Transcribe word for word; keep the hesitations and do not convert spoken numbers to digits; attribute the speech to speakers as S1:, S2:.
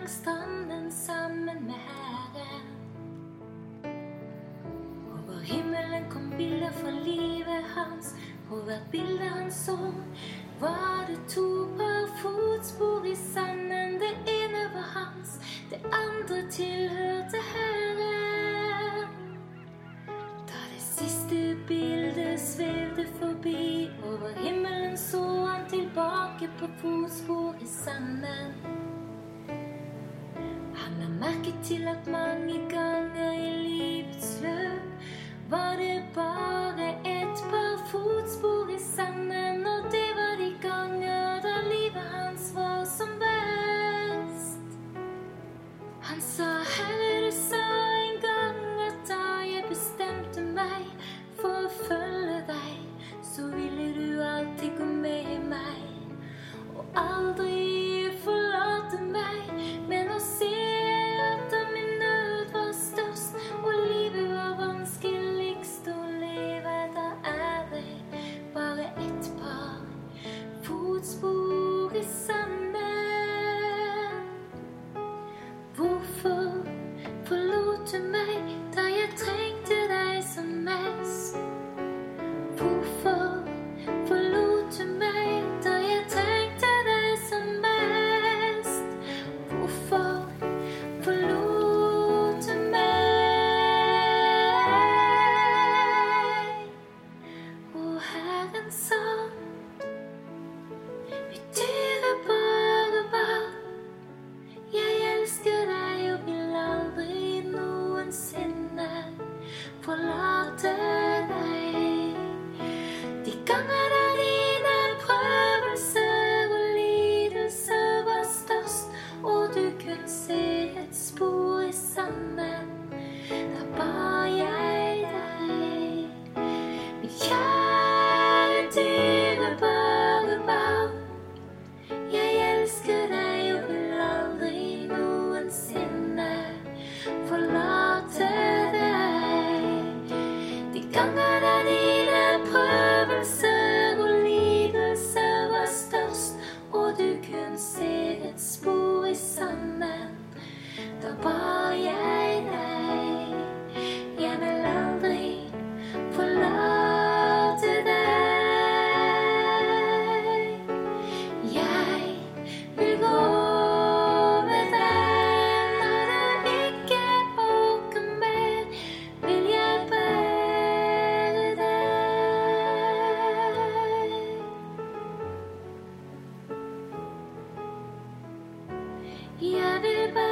S1: langs stranden sammen med Herren. Over himmelen kom bilder fra livet hans, og hvert bilde han så var det to par fotspor i sanden. Det ene var hans, det andre tilhørte Herren. Da det siste bildet svevde forbi, over himmelen så han tilbake på fotspor i sanden. Han la merke til at mange ganger i livets løp var det bare et par fotspor i sanden, og det var de ganger da livet hans var som best. Han sa, Herre, du sa en gang at da jeg bestemte meg for å følge deg, så ville du alltid gå med meg, og aldri forlate meg. Men nå ser jeg at da min nød var størst, og livet var vanskeligst å leve, da er det bare et par fotspor i sanden. Hvorfor forlot du meg da jeg trengte deg som mest? Hvorfor forlot du meg da jeg trengte deg som mest? Hvorfor forlot du meg? Og Herren sa, mitt dyre bare barn, jeg elsker deg og vil aldri noensinne forlate deg. De ganger da dine prøvelser og lidelser var størst, og du kunne se et spor i sanden, da ba jeg deg, mitt kjære dyre bare barn, jeg elsker deg og vil aldri noensinne forlate deg. De ganger da dine prøvelser og lidelser var størst, og du kunne se et spor i sanden, da ba jeg deg, jeg vil aldri forlate deg. Jeg vil gå med deg når du ikke orker mer, vil jeg bære deg. Jeg vil bære